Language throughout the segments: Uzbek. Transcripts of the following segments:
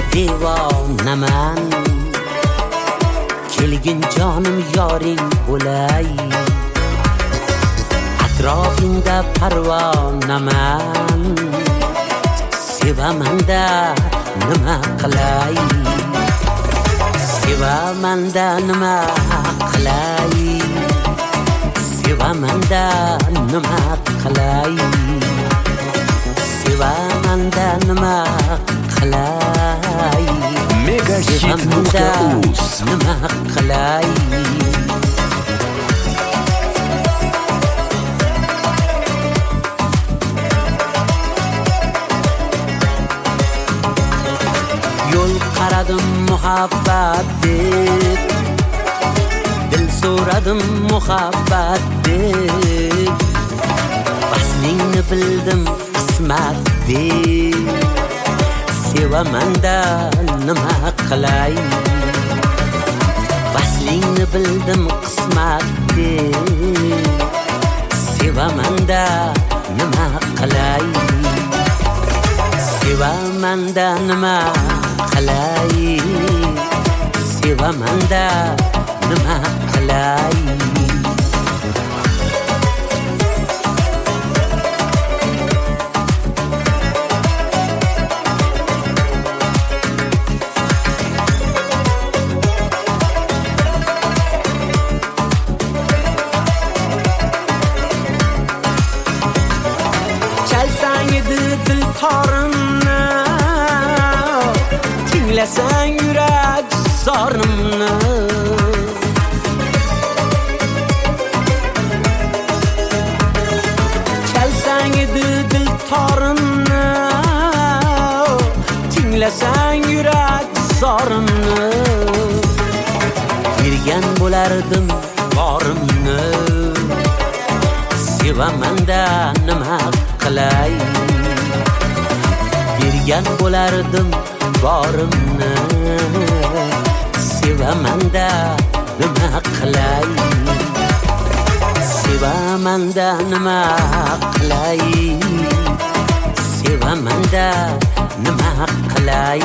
devonaman. Kelgin jonim yoring bo'lay, atrofingda parvonaman. Sevamanda nima qilay, sevamanda nima qilay, sevamanda nima qilay, sevamanda nima qilay, Megahit.uz nima qilay. Yo'l qaradim muhabbat deb, dil so'radim muhabbat deb, vaslingni bildim qismat deb, sevamanda nima qilay, vaslingni bildim qismat deb, sevamanda nima qilay, sevamanda nima qilay, sevamanda nima qilay. Chalsang edi dil torimni, tinglasang yurak zorimni. Chalsang edi dil torimni, tinglasang yurak zorimni. Bergan bo'lardim borimni, sevamanda nima qilay, bergan bo'lardim borimni, sevamanda nima qilay, sevamanda nima qilay, sevamanda nima qilay.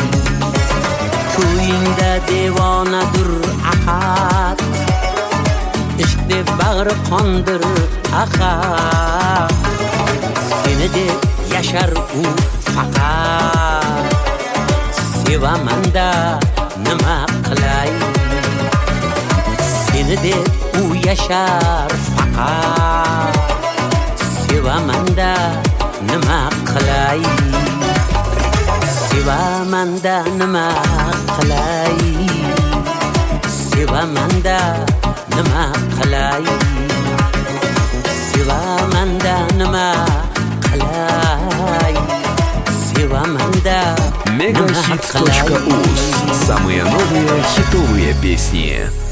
Ko'yingda devonadir ahad, ishq deb bag'ri qondir ahad, seni deb yashar u faqat, sevamanda nima qilay, seni deb u yashar faqat, sevamanda nima qilay, sevamanda nima qilay, sevamanda nima qilay, sevamanda nima qilay, sevamanda Megahit.uz. Самые новые хитовые песни.